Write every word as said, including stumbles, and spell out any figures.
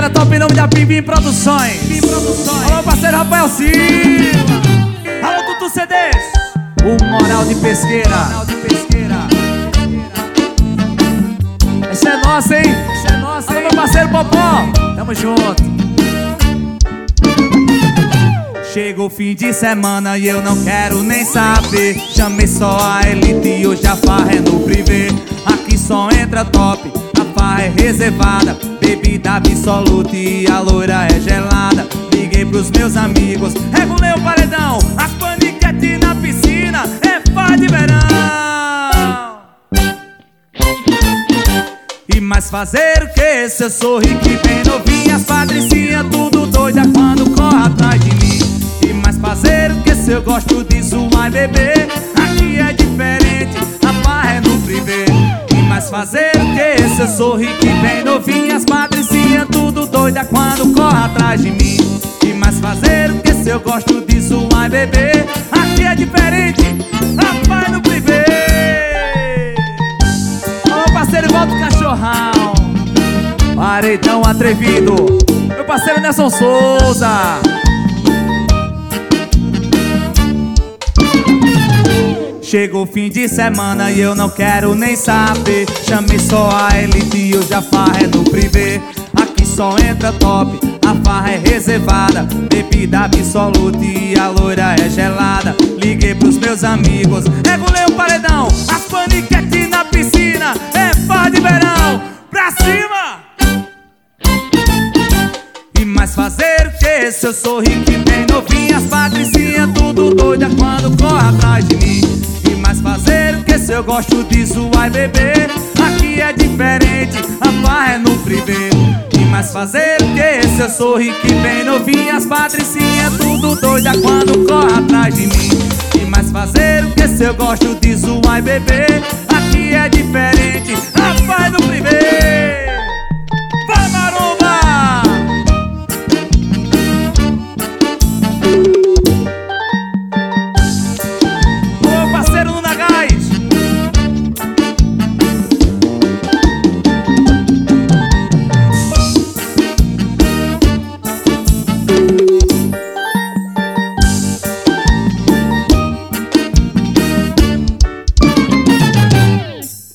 Pesqueira top em nome da Pimbim Produções. Pimbim Produções. Alô, parceiro Rafael Silva. Alô, Tutu C Ds. O Moral de Pesqueira. Moral de Pesqueira. Essa é nossa, hein? Essa é nossa, hein? Alô, meu parceiro Popó. Tamo junto. Chega o fim de semana e eu não quero nem saber. Chamei só a elite e hoje a farra é no privê. Aqui só entra top, a farra é reservada. Bebida absoluta e a loira é gelada. Liguei pros meus amigos, regulei o paredão. As paniquetes na piscina, é farra de verão. E mais fazer o que se eu sou rico e bem novinha? As patricinhas tudo doida quando corre atrás de mim. E mais fazer o que se eu gosto disso, vai beber. Aqui é diferente, a farra é no privê. E mais fazer o que se eu sou rico e bem novinha? As patricinhas tudo doida quando corre atrás de mim. E mais fazer o que se eu gosto disso, vai beber. Aqui é diferente, a farra é no privê. Ô parceiro, volta o cachorrão. Paredão atrevido. Meu parceiro Nelson Souza. Chegou o fim de semana e eu não quero nem saber. Chamei só a elite e hoje a farra é no privê. Aqui só entra top, a farra é reservada. Bebida absoluta e a loira é gelada. Liguei pros meus amigos, regulei o paredão. As paniquetes na piscina, é farra de verão. Pra cima! E mais fazer o que se eu sou rico e bem novinha? As patricinhas tudo doida quando corre atrás de mim. E mais fazer o que se eu gosto disso, vai beber. Aqui é diferente, a farra é no privê. E mais fazer o que se eu sou rico e bem novinha? As patricinhas tudo doida quando corre atrás de mim. E mais fazer o que se eu gosto disso, vai beber. Aqui é diferente, a farra é no privê.